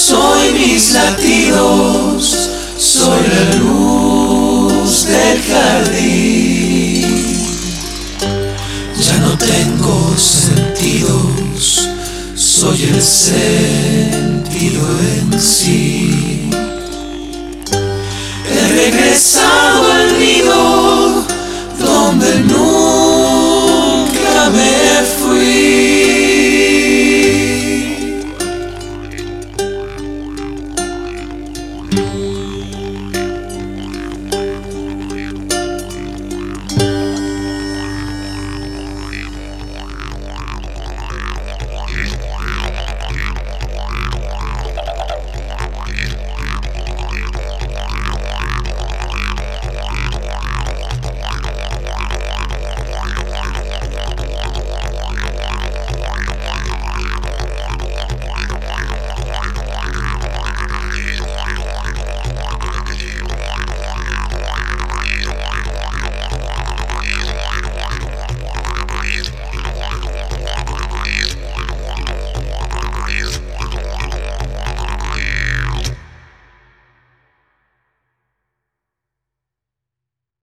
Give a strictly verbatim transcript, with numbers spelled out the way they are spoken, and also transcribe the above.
soy mis latidos, soy la luz del jardín. Ya no tengo sentidos, soy el sentido en sí. He regresado al nido donde nunca